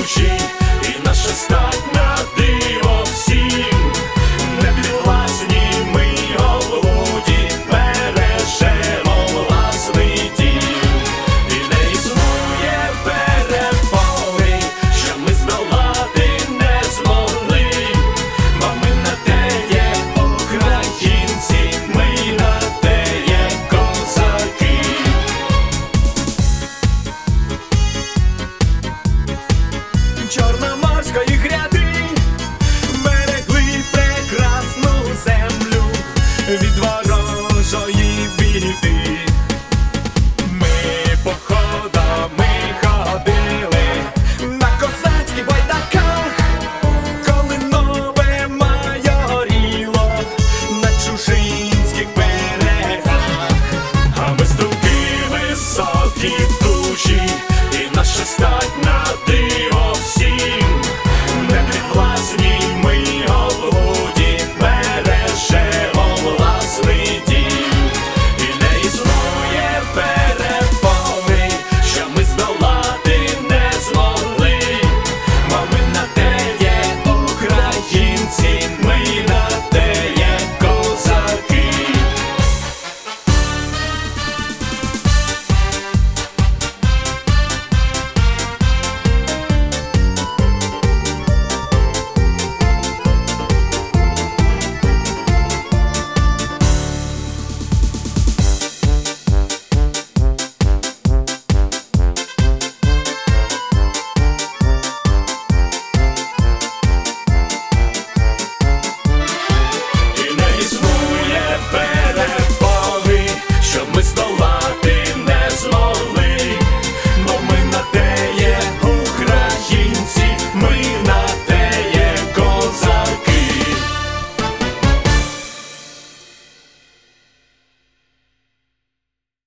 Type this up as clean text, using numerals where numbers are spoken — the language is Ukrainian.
душі, і наша стать на диво всім. Не підвласні ми Голгофі, бережемо власний дім. І не існує перепони, що ми здолати не змогли. Бо ми на те є українці, ми на те є козаки. Чорноморської гряди берегли прекрасну землю від ворожої біди.